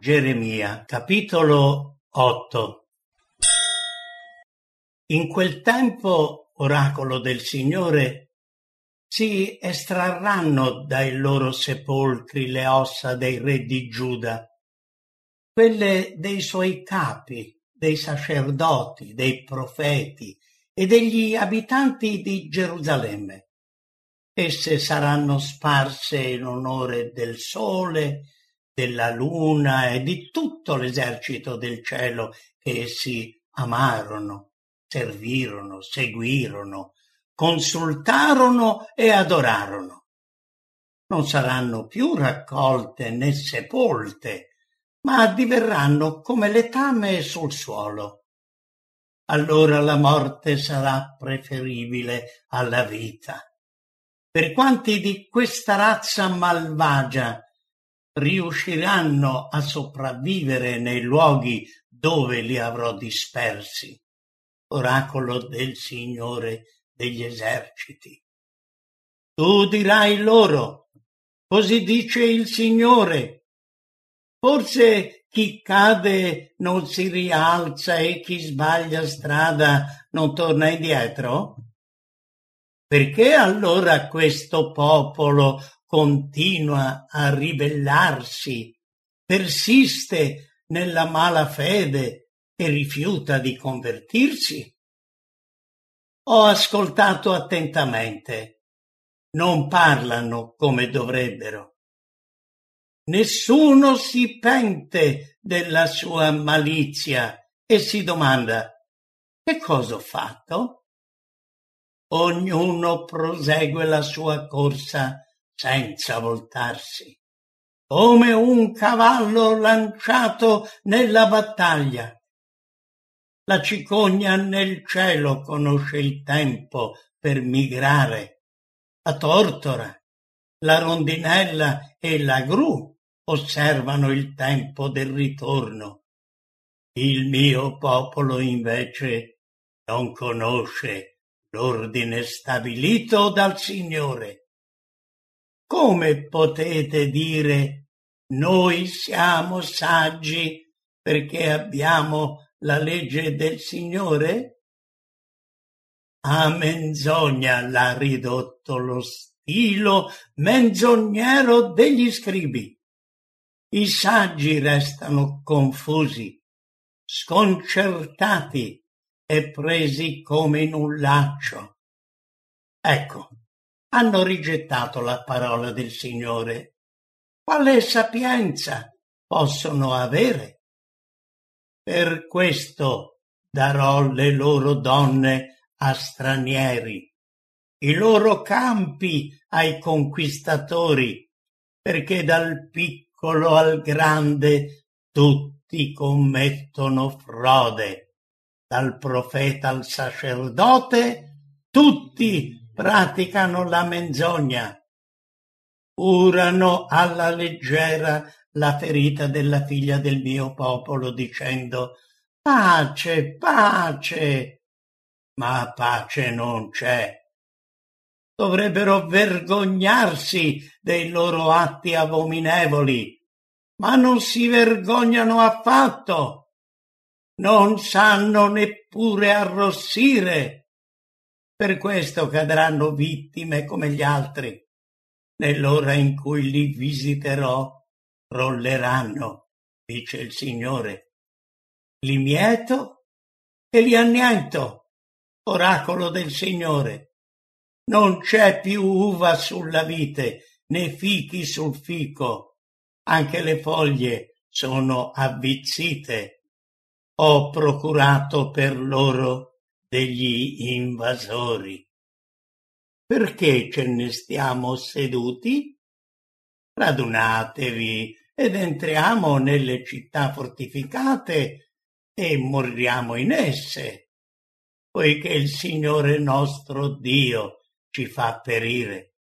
Geremia, capitolo 8. In quel tempo, oracolo del Signore, si estrarranno dai loro sepolcri le ossa dei re di Giuda, quelle dei suoi capi, dei sacerdoti, dei profeti e degli abitanti di Gerusalemme. Esse saranno sparse in onore del sole, della luna e di tutto l'esercito del cielo che essi amarono, servirono, seguirono, consultarono e adorarono. Non saranno più raccolte né sepolte, ma diverranno come letame sul suolo. Allora la morte sarà preferibile alla vita. Per quanti di questa razza malvagia riusciranno a sopravvivere nei luoghi dove li avrò dispersi, oracolo del Signore degli eserciti. Tu dirai loro, così dice il Signore, forse chi cade non si rialza e chi sbaglia strada non torna indietro? Perché allora questo popolo continua a ribellarsi, persiste nella mala fede e rifiuta di convertirsi? Ho ascoltato attentamente. Non parlano come dovrebbero. Nessuno si pente della sua malizia e si domanda: che cosa ho fatto? Ognuno prosegue la sua corsa senza voltarsi, come un cavallo lanciato nella battaglia. La cicogna nel cielo conosce il tempo per migrare. La tortora, la rondinella e la gru osservano il tempo del ritorno. Il mio popolo invece non conosce l'ordine stabilito dal Signore. Come potete dire noi siamo saggi perché abbiamo la legge del Signore? A menzogna l'ha ridotto lo stilo menzognero degli scribi. I saggi restano confusi, sconcertati e presi come in un laccio. Ecco, hanno rigettato la parola del Signore. Quale sapienza possono avere? Per questo darò le loro donne a stranieri, i loro campi ai conquistatori, perché dal piccolo al grande tutti commettono frode. Dal profeta al sacerdote, tutti praticano la menzogna. Curano alla leggera la ferita della figlia del mio popolo, dicendo: pace, pace, ma pace non c'è. Dovrebbero vergognarsi dei loro atti abominevoli, ma non si vergognano affatto. Non sanno neppure arrossire. Per questo cadranno vittime come gli altri. Nell'ora in cui li visiterò, crolleranno, dice il Signore. Li mieto e li anniento, oracolo del Signore. Non c'è più uva sulla vite, né fichi sul fico. Anche le foglie sono avvizzite. Ho procurato per loro degli invasori. Perché ce ne stiamo seduti? Radunatevi ed entriamo nelle città fortificate e moriamo in esse, poiché il Signore nostro Dio ci fa perire.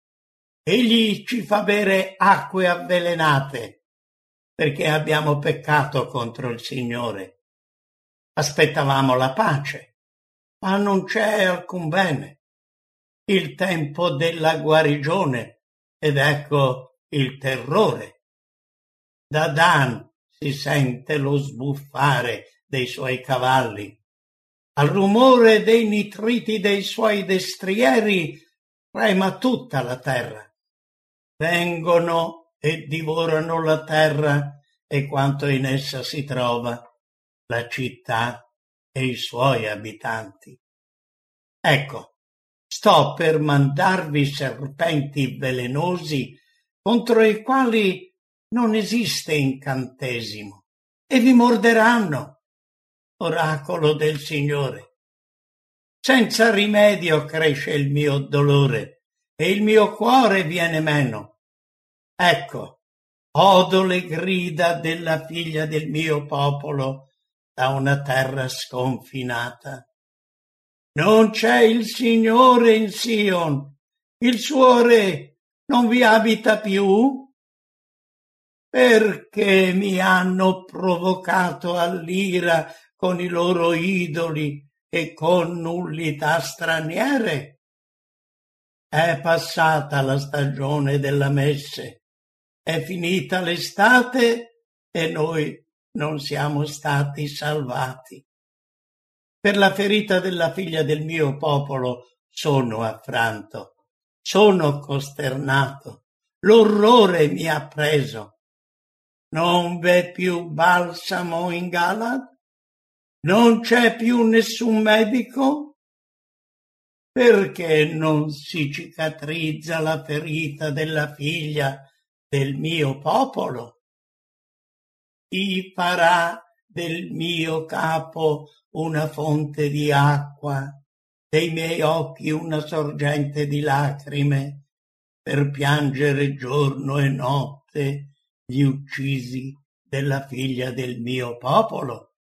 Egli ci fa bere acque avvelenate, perché abbiamo peccato contro il Signore. Aspettavamo la pace, ma non c'è alcun bene. Il tempo della guarigione, ed ecco il terrore. Da Dan si sente lo sbuffare dei suoi cavalli. Al rumore dei nitriti dei suoi destrieri trema tutta la terra. Vengono e divorano la terra e quanto in essa si trova, la città e i suoi abitanti. Ecco, sto per mandarvi serpenti velenosi contro i quali non esiste incantesimo, e vi morderanno, oracolo del Signore. Senza rimedio cresce il mio dolore e il mio cuore viene meno. Ecco, odo le grida della figlia del mio popolo da una terra sconfinata. Non c'è il Signore in Sion, il suo Re non vi abita più? Perché mi hanno provocato all'ira con i loro idoli e con nullità straniere? È passata la stagione della messe, è finita l'estate e noi non siamo stati salvati. Per la ferita della figlia del mio popolo sono affranto, sono costernato, l'orrore mi ha preso. Non v'è più balsamo in Galad? Non c'è più nessun medico? Perché non si cicatrizza la ferita della figlia del mio popolo? Chi farà del mio capo una fonte di acqua, dei miei occhi una sorgente di lacrime, per piangere giorno e notte gli uccisi della figlia del mio popolo?